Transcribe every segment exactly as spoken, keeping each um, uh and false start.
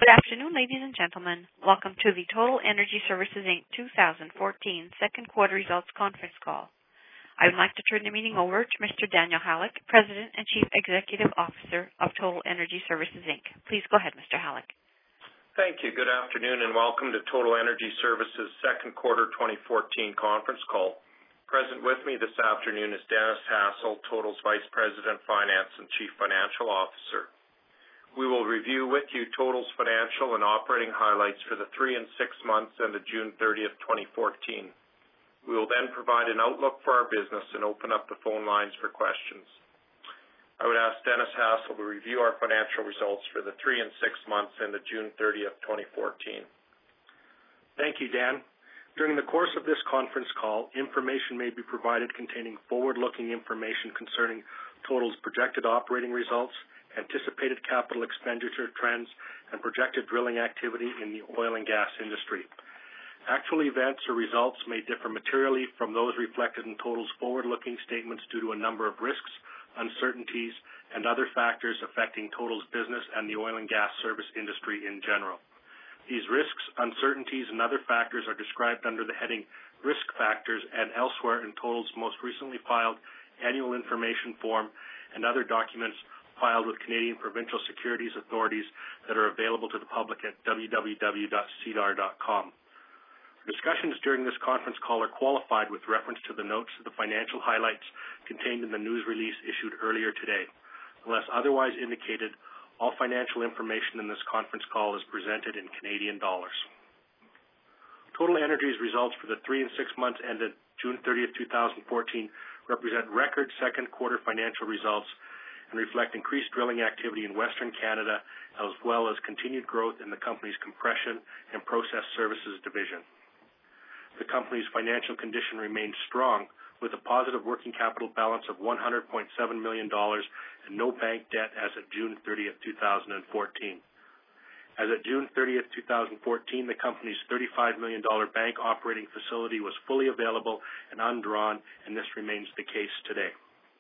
Good afternoon, ladies and gentlemen. Welcome to the Total Energy Services, Incorporated twenty fourteen second quarter results conference call. I would like to turn the meeting over to Mister Daniel Halyk, President and Chief Executive Officer of Total Energy Services, Incorporated. Please go ahead, Mister Halyk. Thank you. Good afternoon and welcome to Total Energy Services second quarter twenty fourteen conference call. Present with me this afternoon is Dennis Hassel, Total's Vice President, Finance and Chief Financial Officer. We will review with you Total's financial and operating highlights for the three and six months ended June thirtieth, twenty fourteen. We will then provide an outlook for our business and open up the phone lines for questions. I would ask Dennis Hassel to review our financial results for the three and six months ended June thirtieth, twenty fourteen. Thank you, Dan. During the course of this conference call, information may be provided containing forward-looking information concerning Total's projected operating results, anticipated capital expenditure trends, and projected drilling activity in the oil and gas industry. Actual events or results may differ materially from those reflected in Total's forward-looking statements due to a number of risks, uncertainties, and other factors affecting Total's business and the oil and gas service industry in general. These risks, uncertainties, and other factors are described under the heading Risk Factors and elsewhere in Total's most recently filed Annual Information Form and other documents filed with Canadian provincial securities authorities that are available to the public at w w w dot c d a r dot com. Discussions during this conference call are qualified with reference to the notes of the financial highlights contained in the news release issued earlier today. Unless otherwise indicated, all financial information in this conference call is presented in Canadian dollars. Total Energy's results for the three and six months ended June thirtieth, two thousand fourteen represent record second quarter financial results and reflect increased drilling activity in Western Canada, as well as continued growth in the company's compression and process services division. The company's financial condition remains strong, with a positive working capital balance of one hundred point seven million dollars and no bank debt as of June thirtieth, two thousand fourteen. As of June thirtieth, two thousand fourteen, the company's thirty-five million dollars bank operating facility was fully available and undrawn, and this remains the case today.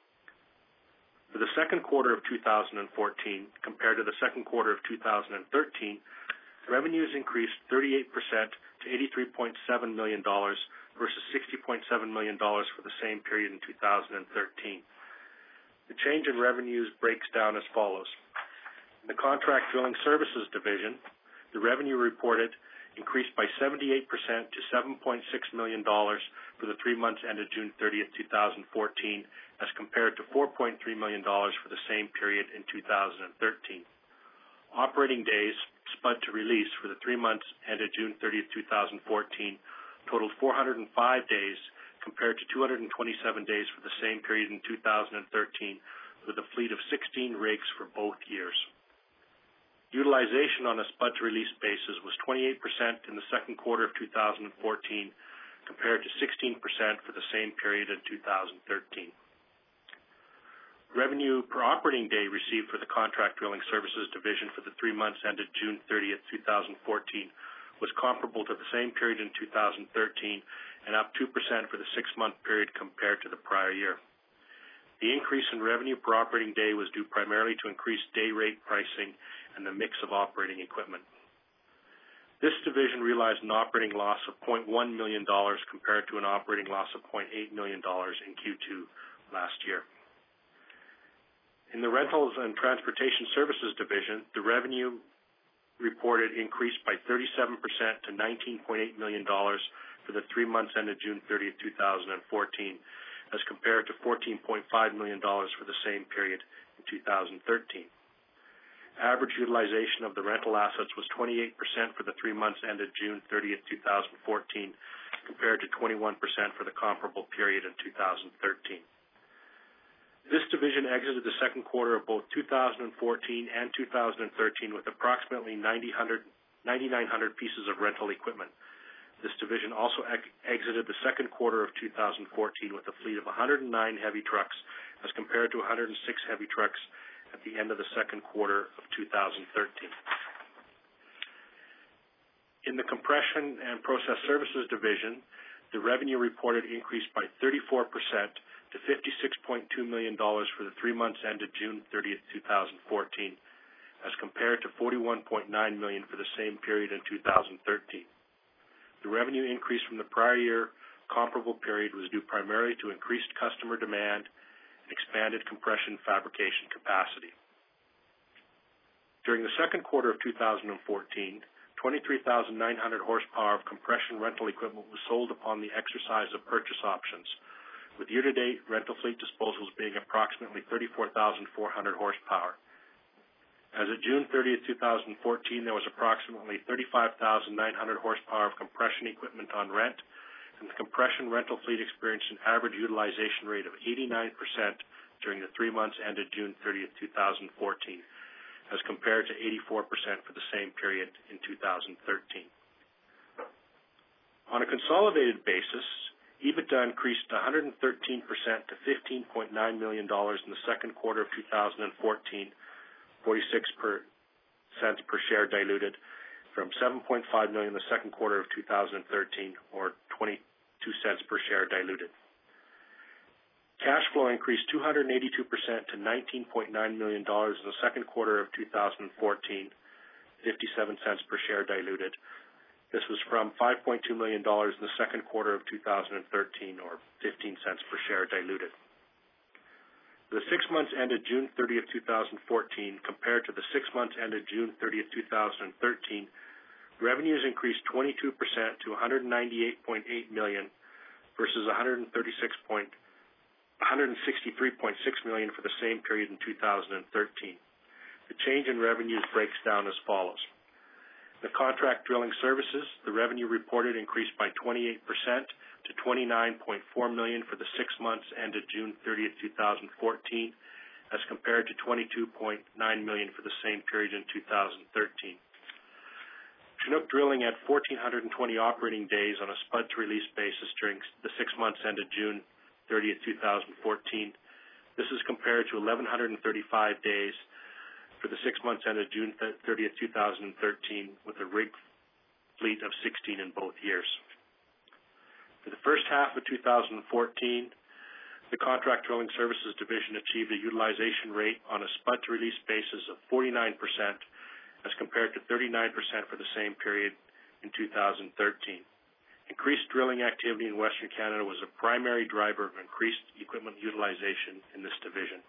For the second quarter of two thousand fourteen, compared to the second quarter of two thousand thirteen, revenues increased thirty-eight percent to eighty-three point seven million dollars versus sixty point seven million dollars for the same period in two thousand thirteen. The change in revenues breaks down as follows. In the Contract Drilling Services division, the revenue reported increased by seventy-eight percent to seven point six million dollars for the three months ended June thirtieth, two thousand fourteen, as compared to four point three million dollars for the same period in two thousand thirteen. Operating days, spud to release, for the three months ended June thirtieth, two thousand fourteen, totaled four hundred five days compared to two hundred twenty-seven days for the same period in two thousand thirteen, with a fleet of sixteen rigs for both years. Utilization on a spud-to-release basis was twenty-eight percent in the second quarter of two thousand fourteen, compared to sixteen percent for the same period in two thousand thirteen. Revenue per operating day received for the Contract Drilling Services division for the three months ended June thirtieth, two thousand fourteen was comparable to the same period in two thousand thirteen and up two percent for the six-month period compared to the prior year. The increase in revenue per operating day was due primarily to increased day rate pricing and the mix of operating equipment. This division realized an operating loss of zero point one million dollars compared to an operating loss of zero point eight million dollars in Q two last year. In the Rentals and Transportation Services division, the revenue reported increased by thirty-seven percent to nineteen point eight million dollars for the three months ended June thirtieth, two thousand fourteen, as compared to fourteen point five million dollars for the same period in two thousand thirteen. Average utilization of the rental assets was twenty-eight percent for the three months ended June thirtieth, two thousand fourteen, compared to twenty-one percent for the comparable period in two thousand thirteen. This division exited the second quarter of both two thousand fourteen and two thousand thirteen with approximately ninety-nine hundred pieces of rental equipment. This division also ex- exited the second quarter of two thousand fourteen with a fleet of one hundred nine heavy trucks as compared to one hundred six heavy trucks at the end of the second quarter of two thousand thirteen. In the Compression and Process Services division, the revenue reported increased by thirty-four percent to fifty-six point two million dollars for the three months ended June thirtieth, two thousand fourteen, as compared to forty-one point nine million dollars for the same period in two thousand thirteen. The revenue increase from the prior year comparable period was due primarily to increased customer demand and expanded compression fabrication capacity. During the second quarter of two thousand fourteen, twenty-three thousand nine hundred horsepower of compression rental equipment was sold upon the exercise of purchase options, with year-to-date rental fleet disposals being approximately thirty-four thousand four hundred horsepower. As of June thirtieth, two thousand fourteen, there was approximately thirty-five thousand nine hundred horsepower of compression equipment on rent, and the compression rental fleet experienced an average utilization rate of eighty-nine percent during the three months ended June thirtieth, two thousand fourteen, as compared to eighty-four percent for the same period in two thousand thirteen. On a consolidated basis, EBITDA increased one hundred thirteen percent to fifteen point nine million dollars in the second quarter of two thousand fourteen, forty-six cents per share diluted, from seven point five million dollars in the second quarter of two thousand thirteen, or twenty-two cents per share diluted. Cash flow increased two hundred eighty-two percent to nineteen point nine million dollars in the second quarter of two thousand fourteen, fifty-seven cents per share diluted. This was from five point two million dollars in the second quarter of two thousand thirteen, or fifteen cents per share diluted. For the six months ended June thirtieth, two thousand fourteen, compared to the six months ended June thirtieth, two thousand thirteen, revenues increased twenty-two percent to one hundred ninety-eight point eight million dollars versus one hundred thirty-six point one hundred sixty-three point six million dollars for the same period in two thousand thirteen. The change in revenues breaks down as follows. The contract drilling services, the revenue reported increased by twenty-eight percent to twenty-nine point four million dollars for the six months ended June thirtieth, two thousand fourteen, as compared to twenty-two point nine million dollars for the same period in two thousand thirteen. Chinook Drilling had one thousand four hundred twenty operating days on a spud-to-release basis during the six months ended June thirtieth, two thousand fourteen. This is compared to one thousand one hundred thirty-five days for the six months ended June thirtieth, two thousand thirteen, with a rig fleet of sixteen in both years. For the first half of two thousand fourteen, the Contract Drilling Services Division achieved a utilization rate on a spud-to-release basis of forty-nine percent, as compared to thirty-nine percent for the same period in two thousand thirteen. Increased drilling activity in Western Canada was a primary driver of increased equipment utilization in this division.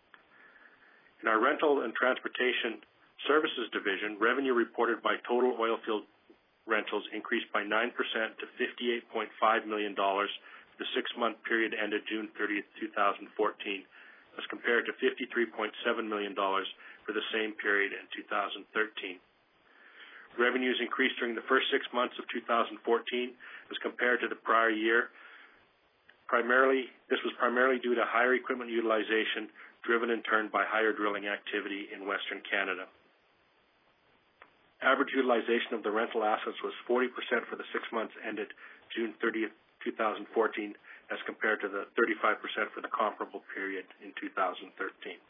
In our Rental and Transportation Services Division, revenue reported by Total Oilfield Rentals increased by nine percent to fifty-eight point five million dollars for the six-month period ended June thirtieth, two thousand fourteen, as compared to fifty-three point seven million dollars for the same period in two thousand thirteen. Revenues increased during the first six months of two thousand fourteen as compared to the prior year. Primarily, this was primarily due to higher equipment utilization, driven in turn by higher drilling activity in Western Canada. Average utilization of the rental assets was forty percent for the six months ended June thirtieth, two thousand fourteen, as compared to the thirty-five percent for the comparable period in two thousand thirteen.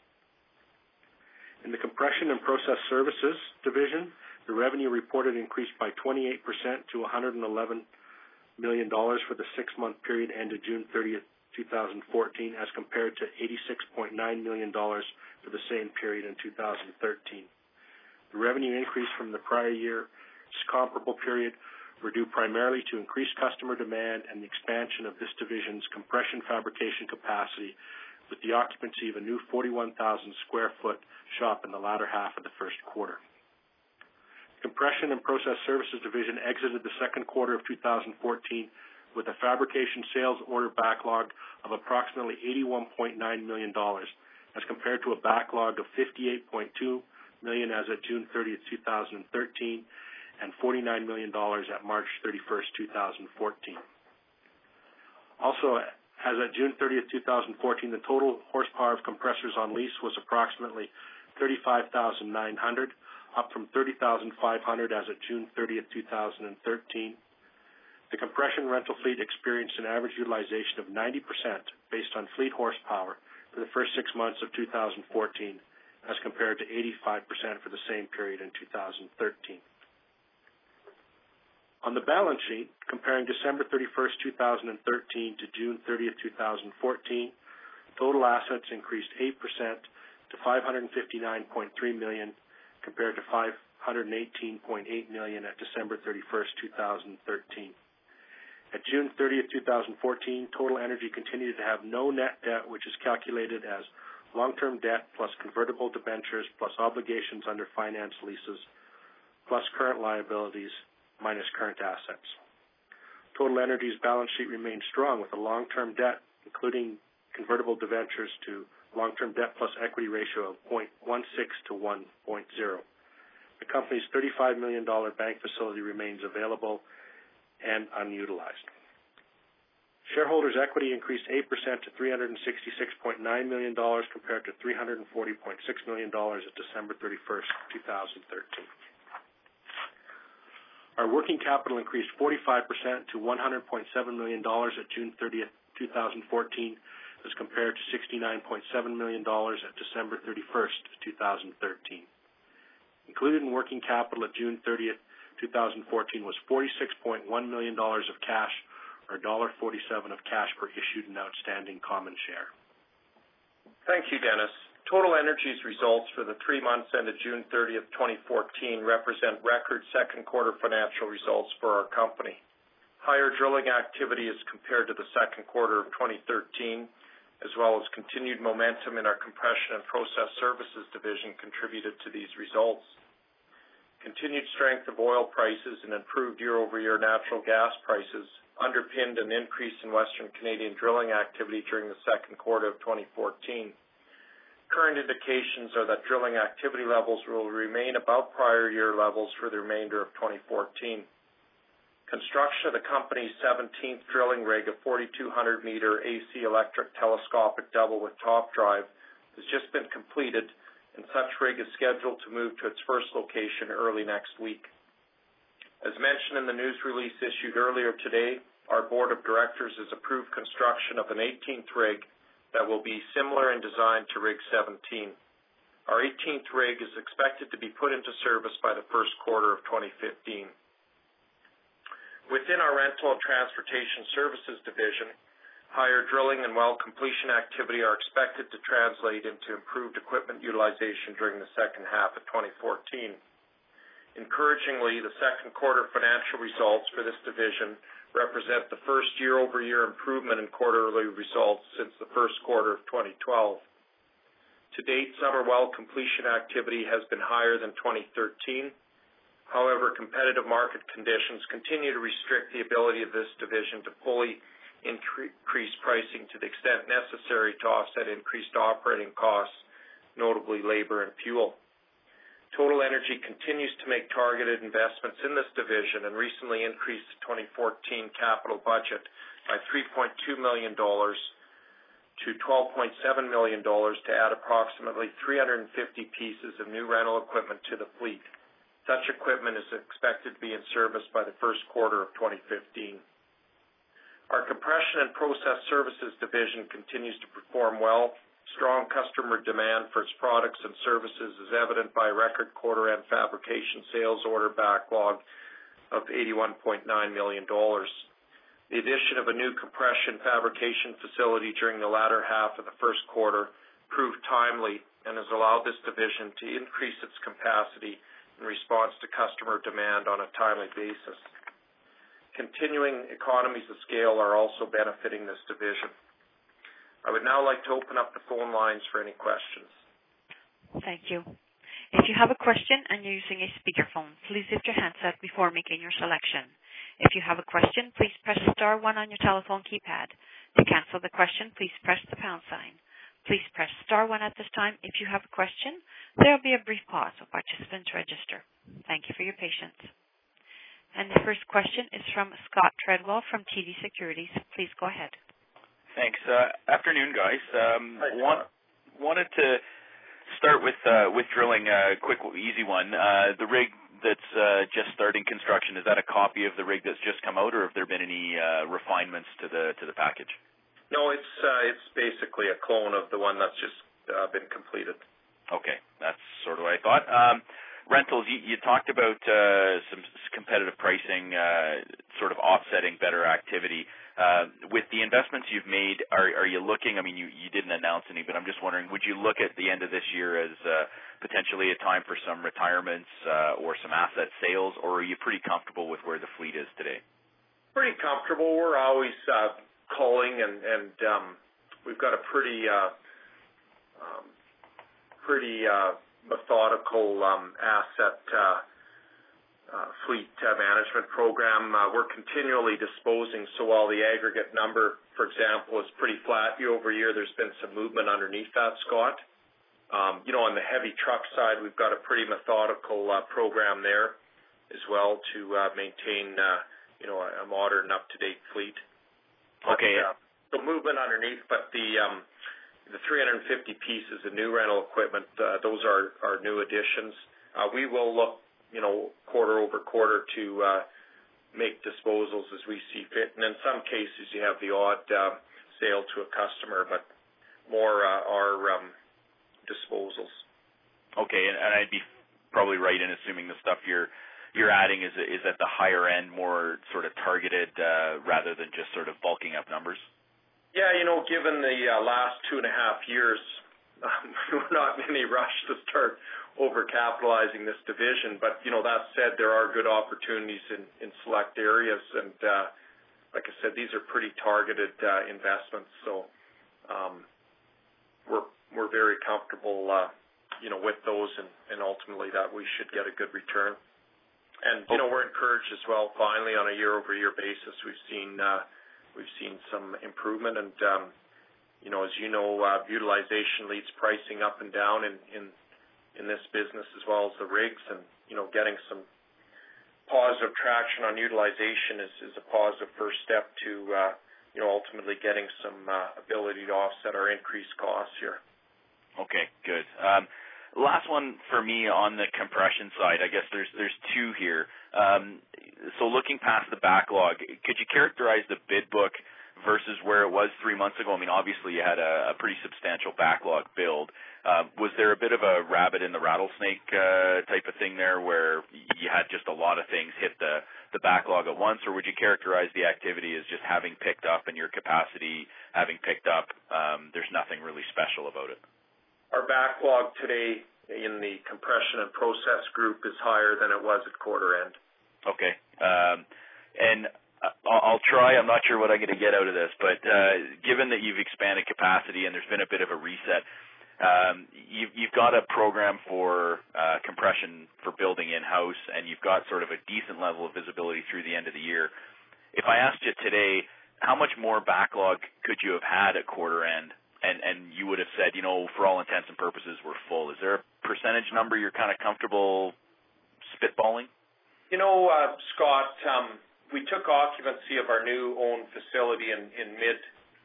In the Compression and Process Services Division, the revenue reported increased by twenty-eight percent to one hundred eleven million dollars for the six-month period ended June thirtieth, two thousand fourteen, as compared to eighty-six point nine million dollars for the same period in two thousand thirteen. The revenue increase from the prior year's comparable period were due primarily to increased customer demand and the expansion of this division's compression fabrication capacity, with the occupancy of a new forty-one thousand square foot shop in the latter half of the first quarter. Compression and Process Services Division exited the second quarter of two thousand fourteen with a fabrication sales order backlog of approximately eighty-one point nine million dollars, as compared to a backlog of fifty-eight point two million dollars as of June thirtieth, two thousand thirteen, and forty-nine million dollars at March thirty-first, two thousand fourteen. Also, as of June thirtieth, two thousand fourteen, the total horsepower of compressors on lease was approximately thirty-five thousand nine hundred, up from thirty thousand five hundred as of June thirtieth, two thousand thirteen. The compression rental fleet experienced an average utilization of ninety percent based on fleet horsepower for the first six months of two thousand fourteen, as compared to eighty-five percent for the same period in two thousand thirteen. On the balance sheet, comparing December thirty-first, two thousand thirteen to June thirtieth, two thousand fourteen, total assets increased eight percent to five hundred fifty-nine point three million dollars, compared to five hundred eighteen point eight million dollars at December thirty-first, two thousand thirteen. At June thirtieth, two thousand fourteen, Total Energy continued to have no net debt, which is calculated as long-term debt plus convertible debentures plus obligations under finance leases plus current liabilities minus current assets. Total Energy's balance sheet remains strong with a long-term debt, including convertible debentures, to long-term debt plus equity ratio of zero point one six to one point zero. The company's thirty-five million dollars bank facility remains available and unutilized. Shareholders' equity increased eight percent to three hundred sixty-six point nine million dollars compared to three hundred forty point six million dollars at December thirty-first, two thousand thirteen. Our working capital increased forty-five percent to one hundred point seven million dollars at June thirtieth, two thousand fourteen, as compared to sixty-nine point seven million dollars at December thirty-first, two thousand thirteen. Included in working capital at June thirtieth, two thousand fourteen was forty-six point one million dollars of cash, or one dollar forty-seven of cash per issued and outstanding common share. Thank you, Dennis. Total Energy's results for the three months ended June thirtieth, twenty fourteen represent record second quarter financial results for our company. Higher drilling activity as compared to the second quarter of twenty thirteen, as well as continued momentum in our compression and process services division contributed to these results. Continued strength of oil prices and improved year-over-year natural gas prices underpinned an increase in Western Canadian drilling activity during the second quarter of twenty fourteen. Current indications are that drilling activity levels will remain above prior year levels for the remainder of twenty fourteen. Construction of the company's seventeenth drilling rig, a forty-two hundred meter A C electric telescopic double with top drive, has just been completed, and such rig is scheduled to move to its first location early next week. As mentioned in the news release issued earlier today, our board of directors has approved construction of an eighteenth rig that will be similar in design to Rig seventeen. Our eighteenth rig is expected to be put into service by the first quarter of twenty fifteen. Within our rental and transportation services division, higher drilling and well completion activity are expected to translate into improved equipment utilization during the second half of twenty fourteen. Encouragingly, the second quarter financial results for this division represent the first year-over-year improvement in quarterly results since the first quarter of twenty twelve. To date, summer well completion activity has been higher than twenty thirteen. However, competitive market conditions continue to restrict the ability of this division to fully increase pricing to the extent necessary to offset increased operating costs, notably labor and fuel. Total Energy continues to make targeted investments in this division and recently increased the twenty fourteen capital budget by three point two million dollars to twelve point seven million dollars to add approximately three hundred fifty pieces of new rental equipment to the fleet. Such equipment is expected to be in service by the first quarter of twenty fifteen. Our compression and process services division continues to perform well. Strong customer demand for its products and services is evident by record quarter-end fabrication sales order backlog of eighty-one point nine million dollars. The addition of a new compression fabrication facility during the latter half of the first quarter proved timely and has allowed this division to increase its capacity in response to customer demand on a timely basis. Continuing economies of scale are also benefiting this division. I would now like to open up the phone lines for any questions. Thank you. If you have a question and you're using a speakerphone, please lift your handset before making your selection. If you have a question, please press star one on your telephone keypad. To cancel the question, please press the pound sign. Please press star one at this time if you have a question. There will be a brief pause while participants register. Thank you for your patience. And the first question is from Scott Treadwell from T D Securities. Please go ahead. Thanks. Uh, afternoon, guys. Um, Hi, want, wanted to start with uh, with drilling a quick, easy one. Uh, the rig that's uh, just starting construction, is that a copy of the rig that's just come out, or have there been any uh, refinements to the to the package? No, it's uh, it's basically a clone of the one that's just uh, been completed. Okay, that's sort of what I thought. Um, rentals, you, you talked about uh, some competitive pricing, uh, sort of offsetting better activity. Uh, with the investments you've made, are, are you looking, I mean, you, you didn't announce any, but I'm just wondering, would you look at the end of this year as uh, potentially a time for some retirements uh, or some asset sales, or are you pretty comfortable with where the fleet is today? Pretty comfortable. We're always uh, culling, and, and um, we've got a pretty, uh, um, pretty uh, methodical um, asset uh Uh, fleet uh, management program. Uh, we're continually disposing, so while the aggregate number, for example, is pretty flat year over year, there's been some movement underneath that, Scott. Um, you know, on the heavy truck side, we've got a pretty methodical uh, program there as well to uh, maintain, uh, you know, a, a modern, up-to-date fleet. Okay. But, uh, so movement underneath, but the um, the three hundred fifty pieces of new rental equipment, uh, those are, are new additions. Uh, we will look, you know, quarter over quarter to uh, make disposals as we see fit. And in some cases, you have the odd uh, sale to a customer, but more uh, are um, disposals. Okay, and, and I'd be probably right in assuming the stuff you're you're adding is is at the higher end, more sort of targeted uh, rather than just sort of bulking up numbers. Yeah, you know, given the uh, last two and a half years, um, we're not in any rush to start overcapitalizing this division, but you know, that said, there are good opportunities in, in select areas, and uh, like I said, these are pretty targeted uh, investments. So um, we're we're very comfortable, uh, you know, with those, and, and ultimately that we should get a good return. And you know, we're encouraged as well. Finally, on a year-over-year basis, we've seen uh, we've seen some improvement, and um, you know, as you know, uh, utilization leads pricing up and down in, in in this business as well as the rigs, and you know, getting some positive traction on utilization is, is a positive first step to uh, you know, ultimately getting some uh, ability to offset our increased costs here. Okay, good. Um, last one for me on the compression side. I guess there's there's two here. Um, so looking past the backlog, could you characterize the bid book versus where it was three months ago? I mean, obviously you had a, a pretty substantial backlog build. Uh, was there a bit of a rabbit in the rattlesnake uh, type of thing there where you had just a lot of things hit the, the backlog at once, or would you characterize the activity as just having picked up and your capacity having picked up? Um, there's nothing really special about it. Our backlog today in the compression and process group is higher than it was at quarter end. Okay. Um, and I'll try. I'm not sure what I'm going to get out of this, but uh, given that you've expanded capacity and there's been a bit of a reset, um, you've, you've got a program for uh, compression for building in-house, and you've got sort of a decent level of visibility through the end of the year. If I asked you today, how much more backlog could you have had at quarter end, and, and you would have said, you know, for all intents and purposes, we're full? Is there a percentage number you're kind of comfortable spitballing? You know, uh, Scott, um, we took occupancy of our new owned facility in, in mid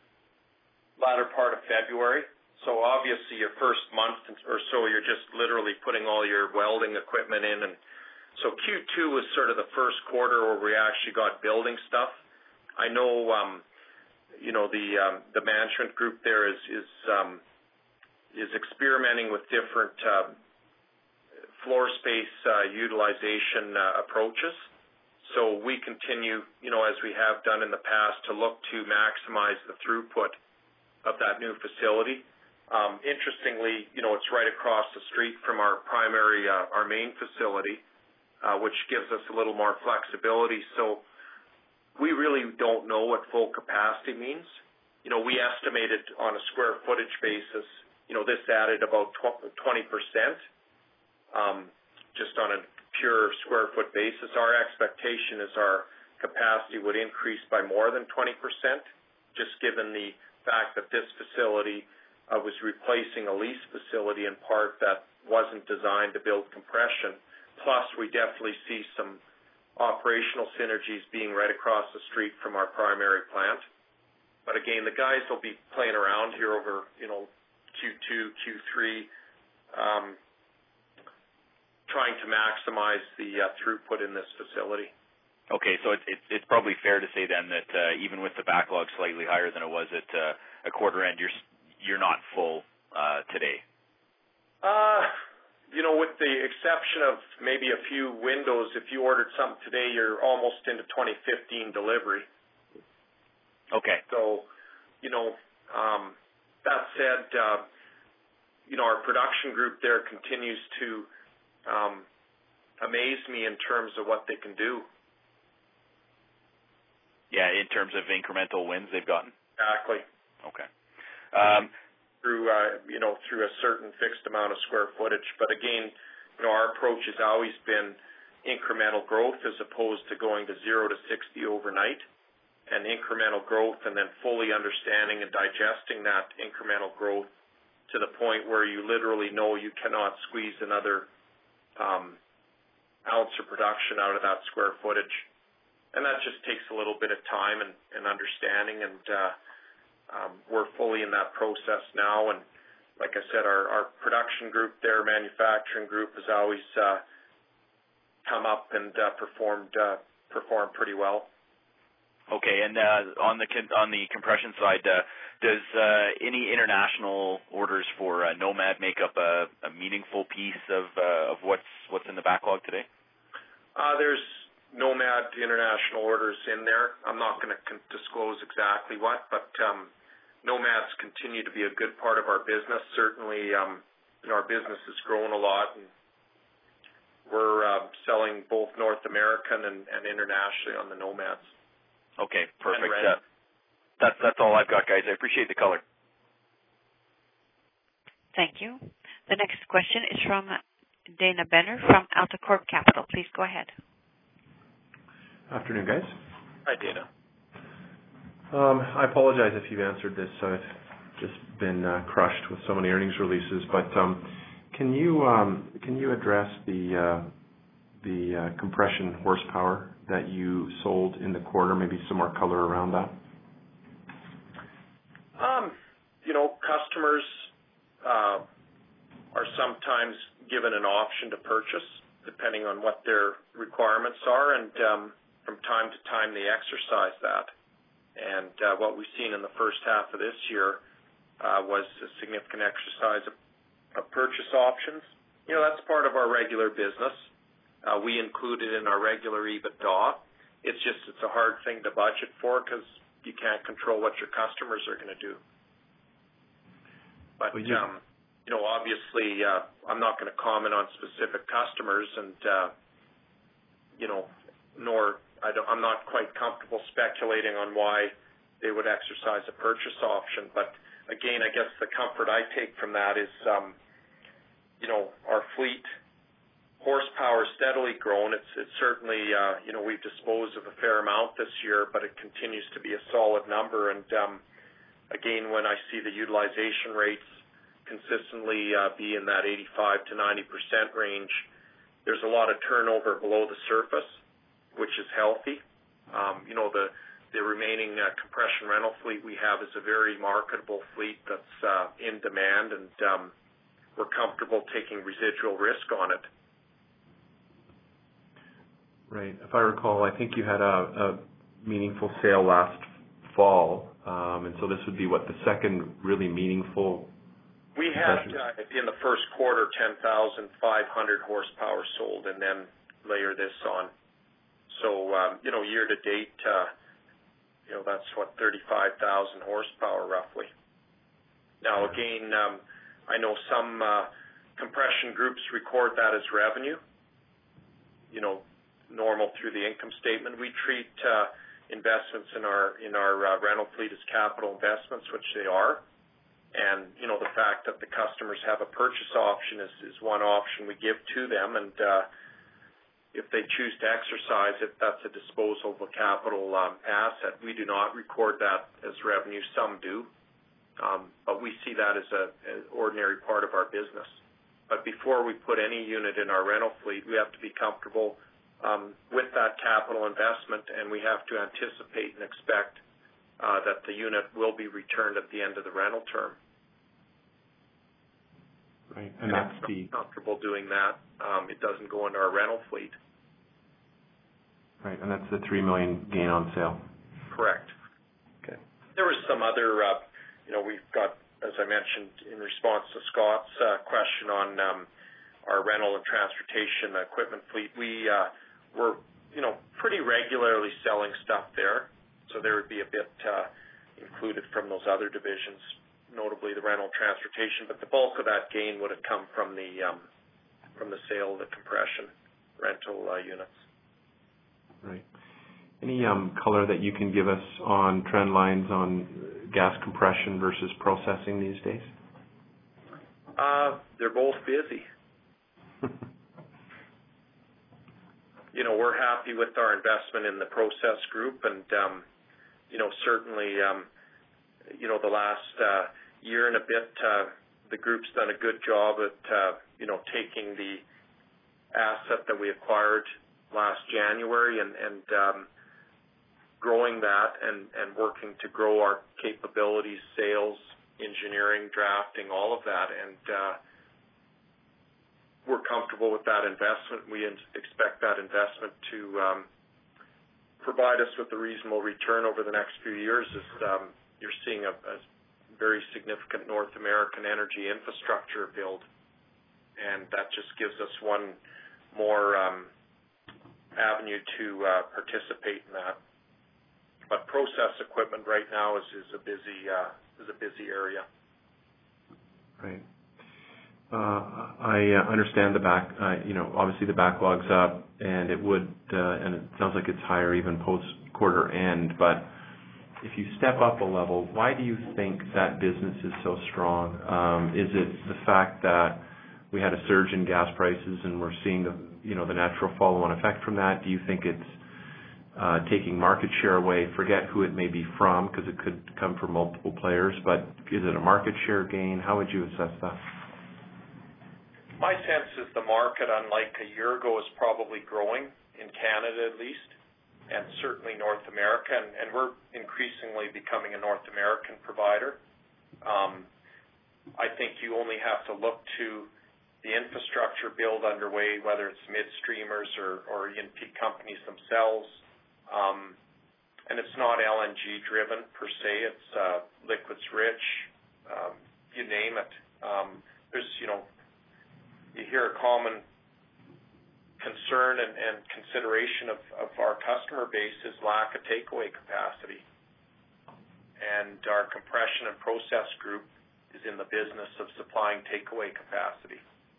latter part of February. So obviously your first month or so, you're just literally putting all your welding equipment in. And so Q two was sort of the first quarter where we actually got building stuff. I know, um, you know, the um, the management group there is is um, is experimenting with different uh, floor space uh, utilization uh, approaches. So we continue, you know, as we have done in the past, to look to maximize the throughput of that new facility. Um, interestingly, you know, it's right across the street from our primary, uh, our main facility, uh, which gives us a little more flexibility. So we really don't know what full capacity means. You know, we estimated on a square footage basis, you know, this added about twenty percent, um, just on a pure square foot basis. Our expectation is our capacity would increase by more than twenty percent, just given the fact that this facility uh, was replacing a lease facility in part that wasn't designed to build compression. Plus, we definitely see some operational synergies being right across the street from our primary plant. But again, the guys will be playing around here over, you know, Q two, Q three, um, trying to maximize the uh, throughput in this facility. Okay, so it's it's, it's probably fair to say then that uh, even with the backlog slightly higher than it was at uh, a quarter end, you're you're not full uh, today. Uh, you know, with the exception of maybe a few windows, if you ordered something today, you're almost into twenty fifteen delivery. Okay. So, you know, um, that said, uh, you know, our production group there continues to um, amaze me in terms of what they can do. Yeah, in terms of incremental wins they've gotten? Exactly. Okay. Um, through, uh, you know, through a certain fixed amount of square footage. But again, you know, our approach has always been incremental growth as opposed to going to zero to sixty overnight, and incremental growth and then fully understanding and digesting that incremental growth to the point where you literally know you cannot squeeze another um, ounce of production out of that square footage. And that just takes a little bit of time and, and understanding, and uh, um, we're fully in that process now. And like I said, our, our production group there, manufacturing group, has always uh, come up and uh, performed uh, performed pretty well. Okay, and uh, on the on the compression side, uh, does uh, any international orders for uh, Nomad make up a, a meaningful piece of uh, of what's what's in the backlog today? Uh, there's Nomad international orders in there. I'm not going to con- disclose exactly what, but um, Nomads continue to be a good part of our business. Certainly, um, you know, our business has grown a lot, and we're uh, selling both North American and, and internationally on the Nomads. Okay, perfect. Uh, that's that's all I've got, guys. I appreciate the color. Thank you. The next question is from Dana Benner from AltaCorp Capital. Please go ahead. Afternoon, guys. Hi, Dana. Um, I apologize if you've answered this. I've just been uh, crushed with so many earnings releases. But um, can you um, can you address the uh, the uh, compression horsepower that you sold in the quarter? Maybe some more color around that. Um, you know, customers uh, are sometimes given an option to purchase, depending on what their requirements are, and um, from time to time they exercise that. And uh, what we've seen in the first half of this year uh, was a significant exercise of, of purchase options. You know, that's part of our regular business. Uh, we include it in our regular EBITDA. It's just it's a hard thing to budget for because you can't control what your customers are going to do. But, well, you, um, you know, obviously uh, I'm not going to comment on specific customers, and, uh, you know, nor I don't, I'm not quite comfortable speculating on why they would exercise a purchase option. But, again, I guess the comfort I take from that is, um, you know, our fleet horsepower steadily grown. It's, it's certainly, uh, you know, we've disposed of a fair amount this year, but it continues to be a solid number. And, um, again, when I see the utilization rates consistently uh, be in that eighty-five to ninety percent range, there's a lot of turnover below the surface, which is healthy. Um, you know, the, the remaining uh, compression rental fleet we have is a very marketable fleet that's uh, in demand, and um, we're comfortable taking residual risk on it. Right. If I recall, I think you had a, a meaningful sale last fall, um, and so this would be, what, the second really meaningful? We had, uh, in the first quarter, ten thousand five hundred horsepower sold, and then layer this on. So, um, you know, year to date, uh, you know, that's, what, thirty-five thousand horsepower roughly. Now, again, um, I know some uh, compression groups record that as revenue, you know, normal through the income statement. We treat uh, investments in our in our uh, rental fleet as capital investments, which they are. And, you know, the fact that the customers have a purchase option is, is one option we give to them. And uh, if they choose to exercise it, that's a disposable capital um, asset. We do not record that as revenue. Some do. Um, but we see that as a, an ordinary part of our business. But before we put any unit in our rental fleet, we have to be comfortable Um, with that capital investment, and we have to anticipate and expect uh, that the unit will be returned at the end of the rental term. Right, and, and that's the comfortable doing that. Um, it doesn't go into our rental fleet. Right, and that's the three million gain on sale. Correct. Okay. There was some other, uh, you know, we've got, as I mentioned in response to Scott's uh, question on um, our rental and transportation equipment fleet, we uh, we're, you know, pretty regularly selling stuff there. so there would be a bit uh, included from those other divisions, notably the rental transportation. But the bulk of that gain would have come from the um, from the sale of the compression rental uh, units. Right. Any um, color that you can give us on trend lines on gas compression versus processing these days? Uh, they're both busy. You know, we're happy with our investment in the process group, and um, you know, certainly, um, you know, the last uh, year and a bit, uh, the group's done a good job at uh, you know, taking the asset that we acquired last January and, and um, growing that and, and working to grow our capabilities, sales, engineering, drafting, all of that, and uh, we're comfortable with that investment. We expect that investment to um, provide us with a reasonable return over the next few years as um, you're seeing a, a very significant North American energy infrastructure build, and that just gives us one more um, avenue to uh, participate in that. But process equipment right now is, is a busy uh, is a busy area. Right. Uh, I uh, understand the back. Uh, you know, obviously the backlog's up, and it would, uh, and it sounds like it's higher even post quarter end. But if you step up a level, why do you think that business is so strong? Um, is it the fact that we had a surge in gas prices and we're seeing the, you know, the natural follow-on effect from that? Do you think it's uh, taking market share away? Forget who it may be from, because it could come from multiple players. But is it a market share gain? How would you assess that? My sense is the market, unlike a year ago, is probably growing in Canada at least, and certainly North America, and, and we're increasingly becoming a North American provider. Um, I think you only have to look to the infrastructure build underway, whether it's midstreamers or, or E and P companies themselves, um, and it's not L N G driven per se. It's uh, liquids rich, um, you name it. Um, there's, you know, you hear a common concern and, and consideration of, of our customer base is lack of takeaway capacity. And our compression and process group is in the business of supplying takeaway capacity.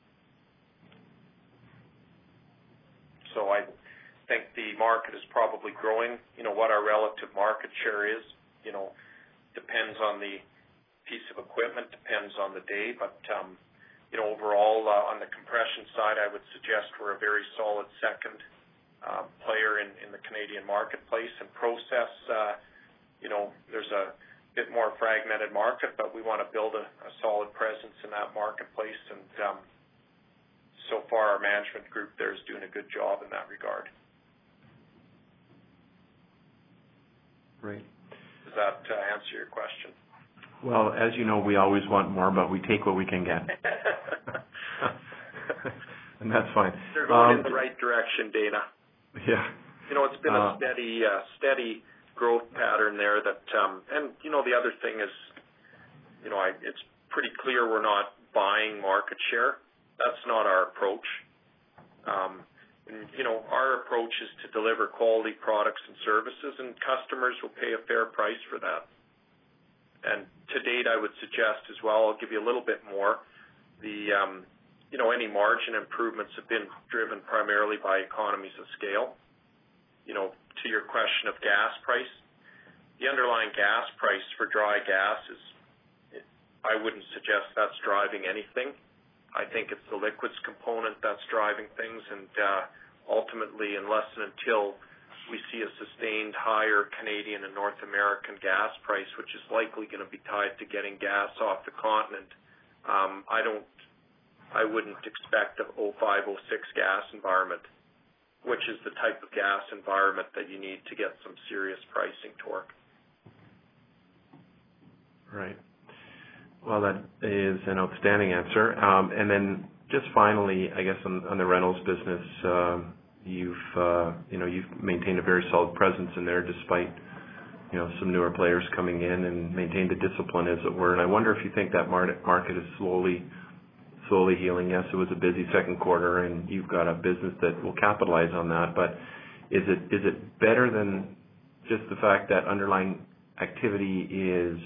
So I think the market is probably growing. You know, what our relative market share is, you know, depends on the piece of equipment, depends on the day, but um, you know, overall, uh, on the compression side, I would suggest we're a very solid second uh, player in, in the Canadian marketplace. And process, uh, you know, there's a bit more fragmented market, but we want to build a, a solid presence in that marketplace. And um, so far, our management group there is doing a good job in that regard. Right. Does that uh, answer your question? Well, as you know, we always want more, but we take what we can get. And that's fine. They're going um, in the right direction, Dana. Yeah. You know, it's been uh, a steady, uh, steady growth pattern there that, um, and, you know, the other thing is, you know, I, it's pretty clear we're not buying market share. That's not our approach. Um, and, you know, our approach is to deliver quality products and services, and customers will pay a fair price for that. And to date, I would suggest as well, I'll give you a little bit more, the, um, you know, any margin improvements have been driven primarily by economies of scale. You know, to your question of gas price, the underlying gas price for dry gas is, I wouldn't suggest that's driving anything. I think it's the liquids component that's driving things, and uh, ultimately, unless and until we see a sustained higher Canadian and North American gas price, which is likely going to be tied to getting gas off the continent. Um, I don't, I wouldn't expect a oh five, oh six gas environment, which is the type of gas environment that you need to get some serious pricing torque. Right. Well, that is an outstanding answer. Um, and then just finally, I guess on, on the rentals business, um, You've, uh, you know, you've maintained a very solid presence in there despite, you know, some newer players coming in, and maintained a discipline, as it were. And I wonder if you think that market is slowly, slowly healing. Yes, it was a busy second quarter, and you've got a business that will capitalize on that. But is it is it better than just the fact that underlying activity is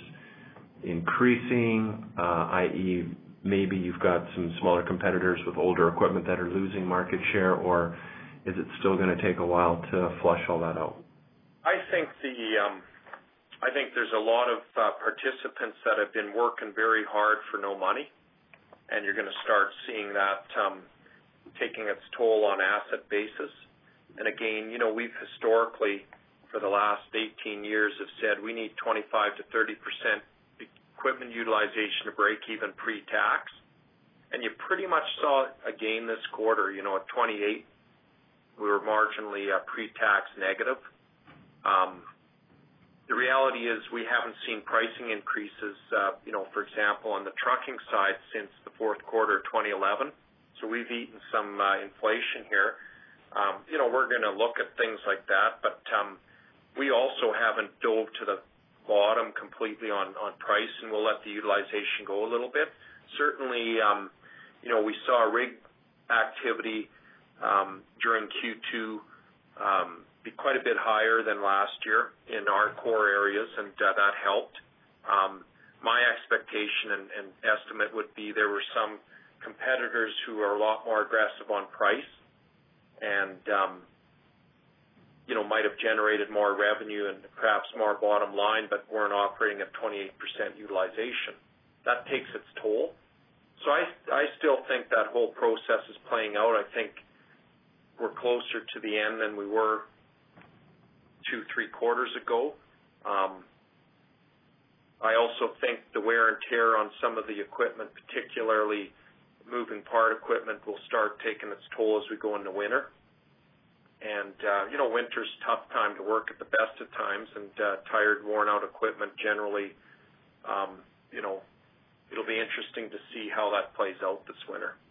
increasing, uh, that is maybe you've got some smaller competitors with older equipment that are losing market share, or is it still going to take a while to flush all that out? I think the um, I think there's a lot of uh, participants that have been working very hard for no money, and you're going to start seeing that um, taking its toll on asset bases. And again, you know, we've historically, for the last eighteen years, have said we need twenty-five to thirty percent equipment utilization to break even pre-tax. And you pretty much saw a gain this quarter. You know, at twenty-eight, we were marginally uh, pre-tax negative. Um, the reality is we haven't seen pricing increases, uh, you know, for example, on the trucking side since the fourth quarter of twenty eleven. So we've eaten some uh, inflation here. Um, you know, we're going to look at things like that, but um, we also haven't dove to the bottom completely on, on price, and we'll let the utilization go a little bit. Certainly, um, you know, we saw rig activity um, during Q two um, be quite a bit higher than last year in our core areas, and uh, that helped. Um, my expectation and, and estimate would be there were some competitors who are a lot more aggressive on price and um, you know, might have generated more revenue and perhaps more bottom line, but weren't operating at twenty-eight percent utilization. That takes its toll. So I, I still think that whole process is playing out. I think we're closer to the end than we were two, three quarters ago. Um, I also think the wear and tear on some of the equipment, particularly moving part equipment, will start taking its toll as we go into winter. And, uh, you know, winter's a tough time to work at the best of times, and uh, tired, worn-out equipment generally, um, you know, it'll be interesting to see how that plays out this winter.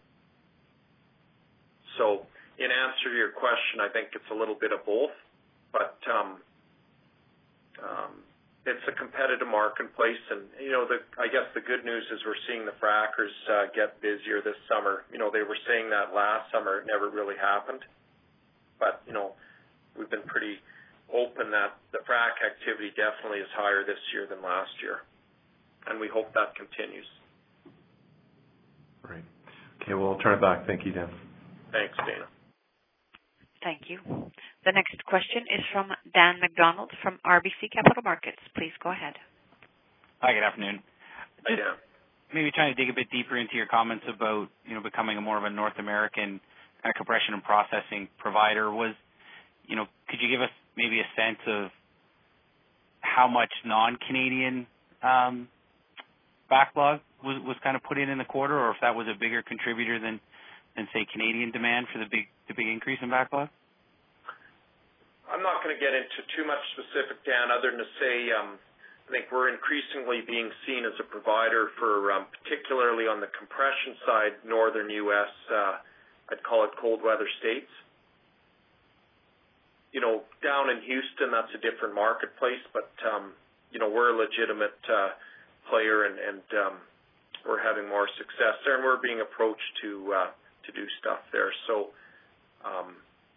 So in answer to your question, I think it's a little bit of both, but um, um, it's a competitive marketplace. And, you know, the, I guess the good news is we're seeing the frackers uh, get busier this summer. You know, they were saying that last summer. It never really happened. But, you know, we've been pretty open that the frac activity definitely is higher this year than last year, and we hope that continues. Right. Okay, well, I'll turn it back. Thank you, Dan. Thanks, Dana. Thank you. The next question is from Dan McDonald from R B C Capital Markets. Please go ahead. Hi, good afternoon. Hi, Dan. Maybe trying to dig a bit deeper into your comments about, you know, becoming a more of a North American kind of compression and processing provider. Was, you know, could you give us maybe a sense of how much non-Canadian um, backlog was, was kind of put in in the quarter, or if that was a bigger contributor than, than say, Canadian demand for the big the big increase in backlog? I'm not going to get into too much specific, Dan, other than to say um, I think we're increasingly being seen as a provider for, um, particularly on the compression side, northern U S, uh, I'd call it cold weather states. You know, down in Houston, that's a different marketplace, but, um, you know, we're a legitimate uh, player, and, and um, we're having more success there, and we're being approached to uh, to do stuff there. So um,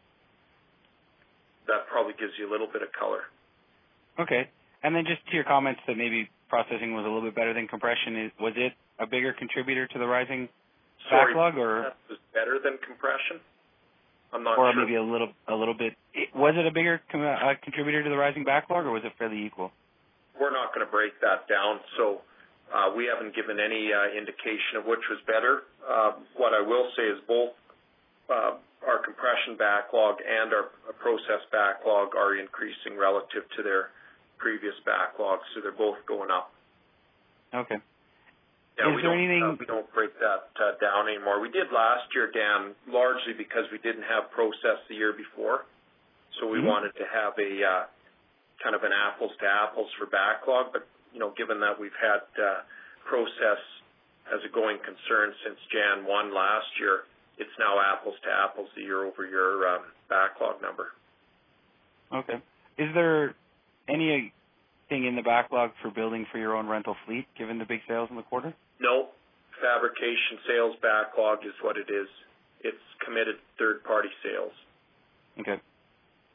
that probably gives you a little bit of color. Okay. And then just to your comments that maybe processing was a little bit better than compression, was it a bigger contributor to the rising Sorry, backlog, or that was better than compression? I'm not or sure. maybe a little, a little bit. Was it a bigger com- uh, contributor to the rising backlog, or was it fairly equal? We're not going to break that down, so uh, we haven't given any uh, indication of which was better. Uh, what I will say is both uh, our compression backlog and our process backlog are increasing relative to their previous backlogs, so they're both going up. Okay. Yeah, Is we there don't, anything? Uh, we don't break that uh, down anymore. We did last year, Dan, largely because we didn't have process the year before, so we Mm-hmm. wanted to have a uh, kind of an apples to apples for backlog. But you know, given that we've had uh, process as a going concern since January first last year, it's now apples to apples the year over year um, backlog number. Okay. Is there anything in the backlog for building for your own rental fleet, given the big sales in the quarter? No. Fabrication sales backlog is what it is. It's committed third-party sales. Okay. And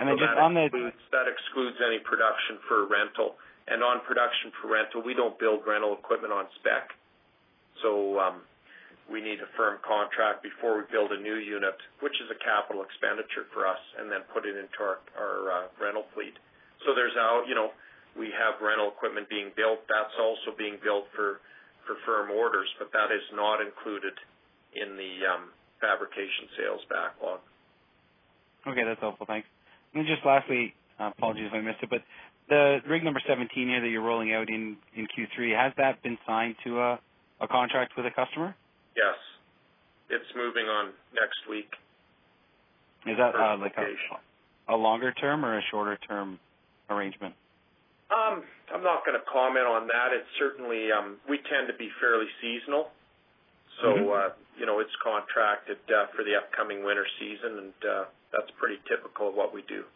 And then so just that on the excludes, that excludes any production for rental. And on production for rental, we don't build rental equipment on spec. So um, we need a firm contract before we build a new unit, which is a capital expenditure for us, and then put it into our, our uh, rental fleet. So there's our, you know, we have rental equipment being built. That's also being built for, for firm orders, but that is not included in the um, fabrication sales backlog. Okay, that's helpful. Thanks. And then just lastly, uh, apologies if I missed it, but the rig number seventeen here that you're rolling out in, in Q three, has that been signed to a, a contract with a customer? Yes. It's moving on next week. Is that uh, like a, a longer term or a shorter term arrangement? Um, I'm not going to comment on that. It's certainly, um, we tend to be fairly seasonal. So, mm-hmm. uh, you know, it's contracted uh, for the upcoming winter season, and uh, that's pretty typical of what we do.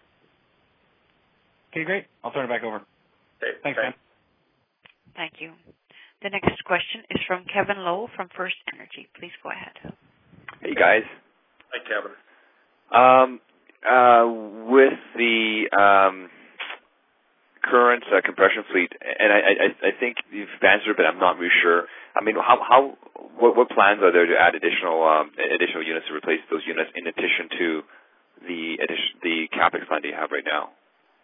Okay, great. I'll turn it back over. Okay, thanks, man. Thank you. The next question is from Kevin Lowe from First Energy. Please go ahead. Hey, guys. Hi, Kevin. Um, uh, with the um, current uh, compression fleet, and I, I, I think you've answered, but I'm not really sure. I mean, how, how what, what plans are there to add additional um, additional units to replace those units in addition to the addition, the CapEx plan that you have right now?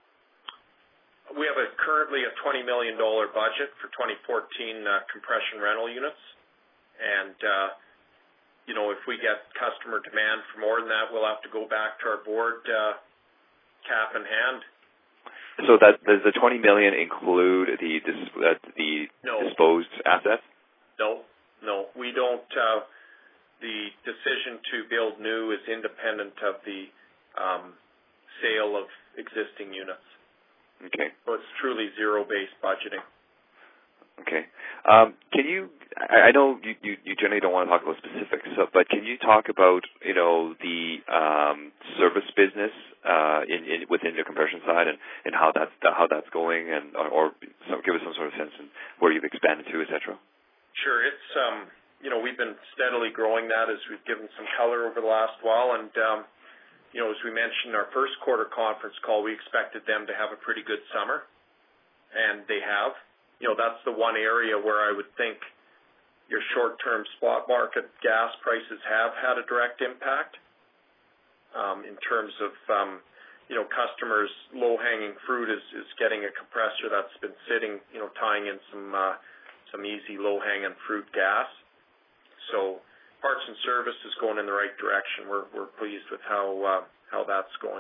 We have a, currently a twenty million dollars budget for twenty fourteen uh, compression rental units. And, uh, you know, if we get customer demand for more than that, we'll have to go back to our board uh, cap in hand. So that, does the twenty million dollars include the, dis, uh, the no. disposed assets? No, no. We don't. Uh, the decision to build new is independent of the um, sale of existing units. Okay. So it's truly zero-based budgeting. Okay. Um, can you? I, I know you, you, you generally don't want to talk about specifics, so, but can you talk about you know the um, service business uh, in, in within the compression side and, and how that's how that's going, and or, or some, give us some sort of sense in where you've expanded to, et cetera. Sure. It's um, you know we've been steadily growing that as we've given some color over the last while, and um, you know, as we mentioned in our first quarter conference call, we expected them to have a pretty good summer, and they have. You know, that's the one area where I would think your short-term spot market gas prices have had a direct impact um, in terms of, um, you know, customers' low-hanging fruit is, is getting a compressor that's been sitting, you know, tying in some uh, some easy low-hanging fruit gas. So parts and service is going in the right direction. We're we're pleased with how uh, how that's going.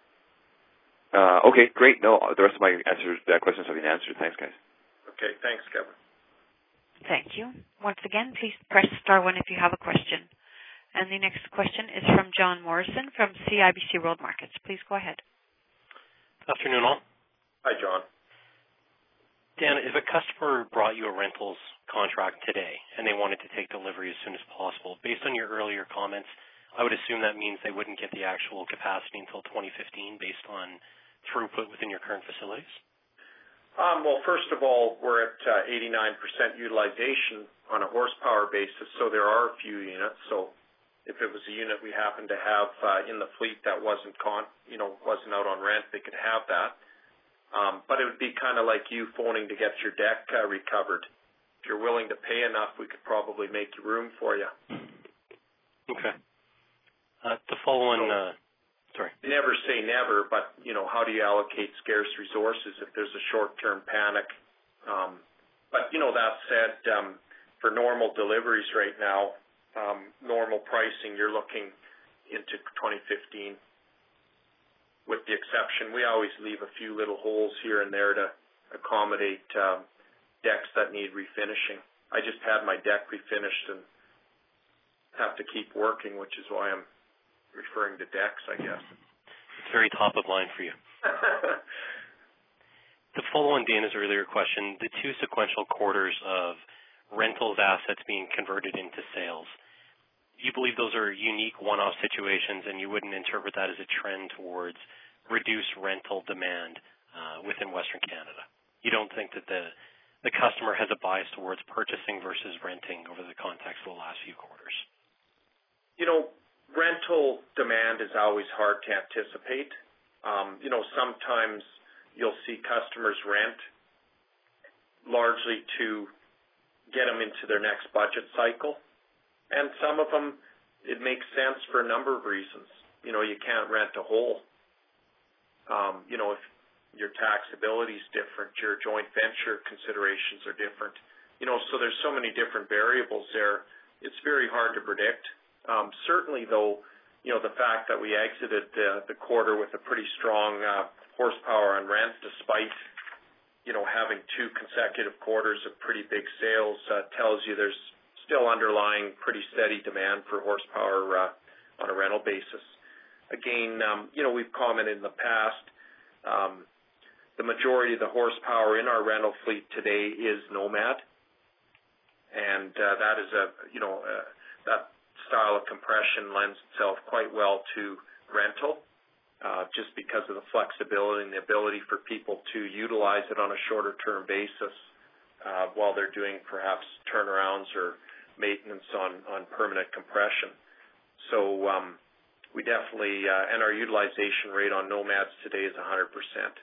Uh, okay, great. No, the rest of my answers, uh, questions have been answered. Thanks, guys. Okay, thanks, Kevin. Thank you. Once again, please press star one if you have a question. And the next question is from John Morrison from C I B C World Markets. Please go ahead. Afternoon, all. Hi, John. Dan, if a customer brought you a rentals contract today and they wanted to take delivery as soon as possible, based on your earlier comments, I would assume that means they wouldn't get the actual capacity until twenty fifteen based on throughput within your current facilities? Um, well, first of all, we're at uh, eighty-nine percent utilization on a horsepower basis, so there are a few units. So if it was a unit we happened to have uh, in the fleet that wasn't con, you know, wasn't out on rent, they could have that. Um, but it would be kind of like you phoning to get your deck uh, recovered. If you're willing to pay enough, we could probably make room for you. Okay. Uh, to follow on, uh, sorry. Never say never, but, you know, how do you allocate scarce resources if there's a short-term panic? Um, but, you know, that said, um, for normal deliveries right now, um, normal pricing, you're looking into twenty fifteen. With the exception, we always leave a few little holes here and there to accommodate um, decks that need refinishing. I just had my deck refinished and have to keep working, which is why I'm referring to decks, I guess. It's very top of mind for you. To follow on Dana's earlier question, the two sequential quarters of rentals assets being converted into sales, you believe those are unique one-off situations and you wouldn't interpret that as a trend towards reduced rental demand uh, within Western Canada? You don't think that the the customer has a bias towards purchasing versus renting over the context of the last few quarters? You know, rental demand is always hard to anticipate. Um, you know, sometimes you'll see customers rent largely to get them into their next budget cycle. And some of them, it makes sense for a number of reasons. You know, you can't rent a whole. Um, you know, if your taxability is different, your joint venture considerations are different. You know, so there's so many different variables there. It's very hard to predict. Um, certainly, though, you know, the fact that we exited uh, the quarter with a pretty strong uh, horsepower on rent, despite, you know, having two consecutive quarters of pretty big sales, uh, tells you there's still underlying pretty steady demand for horsepower uh, on a rental basis. Again, um, you know, we've commented in the past, um, the majority of the horsepower in our rental fleet today is Nomad, and uh, that is a, you know, uh, that style of compression lends itself quite well to rental, uh, just because of the flexibility and the ability for people to utilize it on a shorter-term basis uh, while they're doing perhaps turnarounds or maintenance on, on permanent compression. So um, we definitely, uh, and our utilization rate on Nomads today is one hundred percent.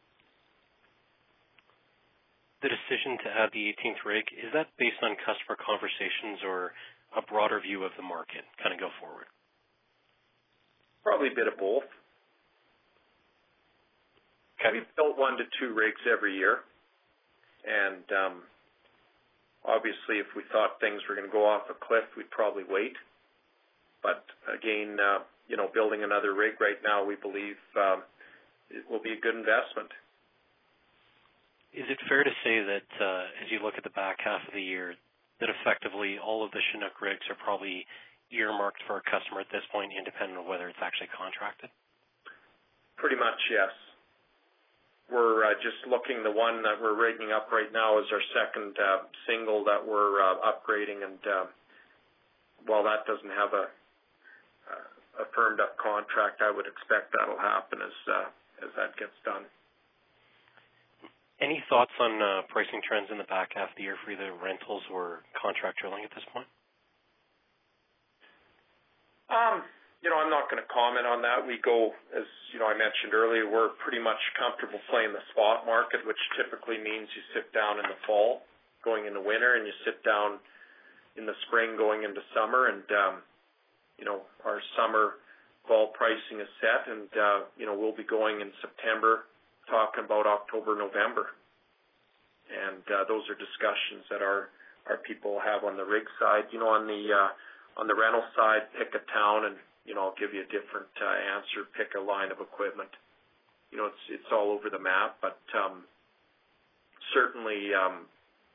The decision to add the eighteenth rig, is that based on customer conversations or a broader view of the market kind of go forward? Probably a bit of both. Okay. We've built one to two rigs every year, and um, obviously if we thought things were going to go off a cliff, we'd probably wait. But again, uh, you know, building another rig right now, we believe um, it will be a good investment. Is it fair to say that uh, as you look at the back half of the year, that effectively all of the Chinook rigs are probably earmarked for a customer at this point, independent of whether it's actually contracted? Pretty much, yes. We're uh, just looking, the one that we're rigging up right now is our second uh, single that we're uh, upgrading, and uh, while that doesn't have a, a firmed up contract, I would expect that'll happen as uh, as that gets done. Any thoughts on uh, pricing trends in the back half of the year for either rentals or contract drilling at this point? Um, you know, I'm not going to comment on that. We go, as you know, I mentioned earlier, we're pretty much comfortable playing the spot market, which typically means you sit down in the fall, going into winter, and you sit down in the spring, going into summer. And um, you know, our summer fall pricing is set, and uh, you know, we'll be going in September, talking about October, November. And uh, those are discussions that our, our people have on the rig side. You know, on the uh, on the rental side, pick a town and, you know, I'll give you a different uh, answer. Pick a line of equipment. You know, it's it's all over the map, but um, certainly, um,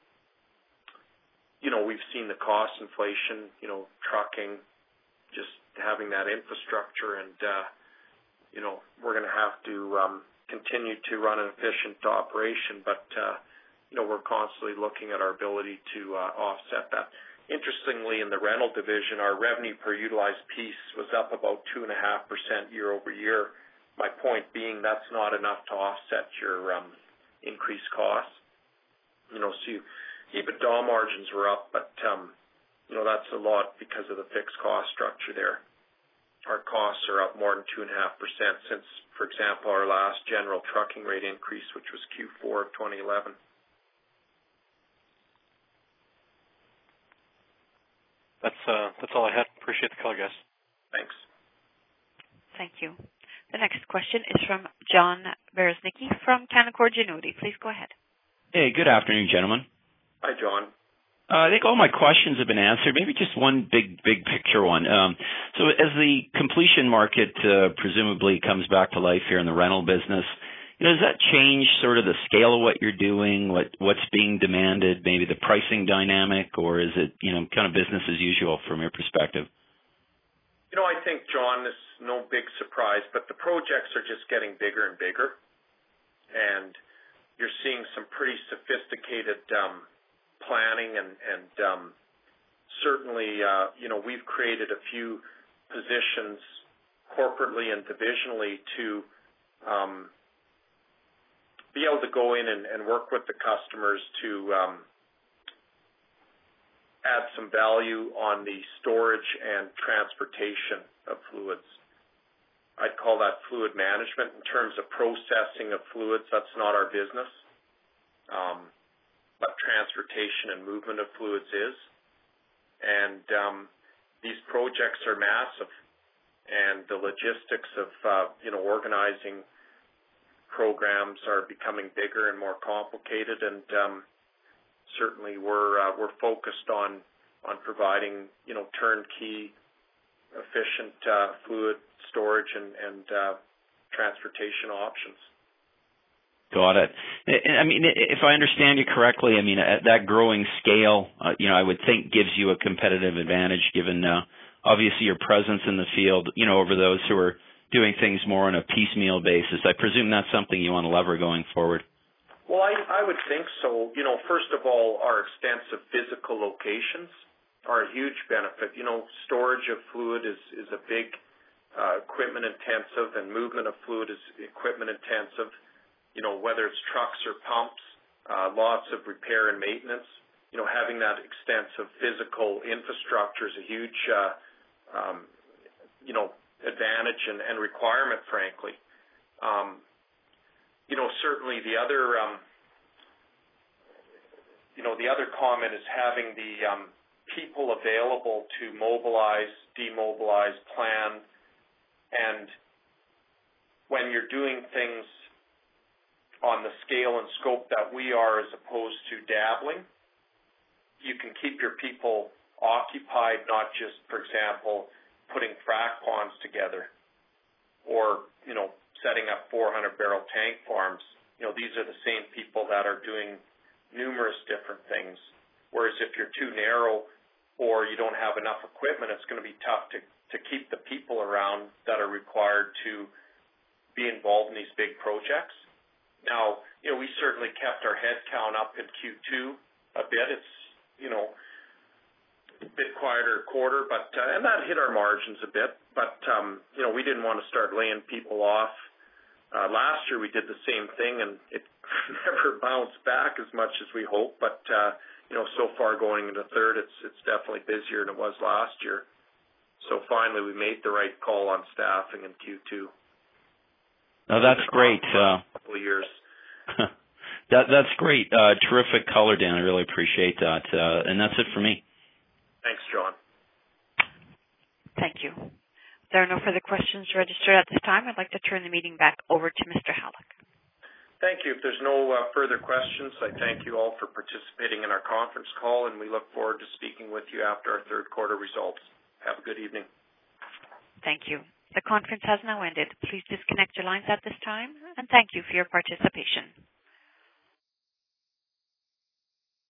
you know, we've seen the cost inflation, you know, trucking, just having that infrastructure, and, uh, you know, we're going to have to um, continue to run an efficient operation, but, uh, you know, we're constantly looking at our ability to uh, offset that. Interestingly, in the rental division, our revenue per utilized piece was up about two point five percent year over year. My point being that's not enough to offset your um, increased costs. You know, so you, EBITDA margins were up, but, um, you know, that's a lot because of the fixed cost structure there. Our costs are up more than two point five percent since, for example, our last general trucking rate increase, which was Q four of twenty eleven. That's uh, that's all I had. Appreciate the call, guys. Thanks. Thank you. The next question is from John Bereznicki from Canaccord Genuity. Please go ahead. Hey, good afternoon, gentlemen. Hi, John. Uh, I think all my questions have been answered. Maybe just one big, big picture one. Um, so as the completion market uh, presumably comes back to life here in the rental business, you know, does that change sort of the scale of what you're doing, what what's being demanded, maybe the pricing dynamic, or is it, you know, kind of business as usual from your perspective? You know, I think, John, this is no big surprise, but the projects are just getting bigger and bigger, and you're seeing some pretty sophisticated um, planning, and, and um, certainly, uh, you know, we've created a few positions corporately and divisionally to um, be able to go in and, and work with the customers to um, add some value on the storage and transportation of fluids. I'd call that fluid management. In terms of processing of fluids, that's not our business. Um, but transportation and movement of fluids is. And um, these projects are massive. And the logistics of, uh, you know, organizing programs are becoming bigger and more complicated. And um, certainly we're uh, we're focused on on providing, you know, turnkey, efficient uh, fluid storage and, and uh, transportation options. Got it. I mean, if I understand you correctly, I mean, at that growing scale, uh, you know, I would think gives you a competitive advantage given uh, obviously your presence in the field, you know, over those who are doing things more on a piecemeal basis. I presume that's something you want to lever going forward. Well, I, I would think so. You know, first of all, our extensive physical locations are a huge benefit. You know, storage of fluid is, is a big uh, equipment intensive, and movement of fluid is equipment intensive. You know, whether it's trucks or pumps, uh, lots of repair and maintenance. You know, having that extensive physical infrastructure is a huge, uh, um, you know, advantage and, and requirement, frankly. Um, you know, certainly the other, um, you know, the other comment is having the um, people available to mobilize, demobilize, plan, and when you're doing things on the scale and scope that we are as opposed to dabbling, you can keep your people occupied, not just, for example, putting frac ponds together or, you know, setting up four hundred barrel tank farms. You know, these are the same people that are doing numerous different things. Whereas if you're too narrow or you don't have enough equipment, it's going to be tough to, to keep the people around that are required to be involved in these big projects. Now, you know, we certainly kept our head count up in Q two a bit. It's, you know, a bit quieter quarter, but uh, and that hit our margins a bit. But, um, you know, we didn't want to start laying people off. Uh, last year we did the same thing, and it never bounced back as much as we hoped. But, uh, you know, so far going into third, it's it's definitely busier than it was last year. So finally we made the right call on staffing in Q two. No, that's great. Uh, couple of years. that that's great. Uh, terrific color, Dan. I really appreciate that. Uh, and that's it for me. Thanks, John. Thank you. There are no further questions registered at this time. I'd like to turn the meeting back over to Mister Halyk. Thank you. If there's no uh, further questions, I thank you all for participating in our conference call, and we look forward to speaking with you after our third quarter results. Have a good evening. Thank you. The conference has now ended. Please disconnect your lines at this time, and thank you for your participation.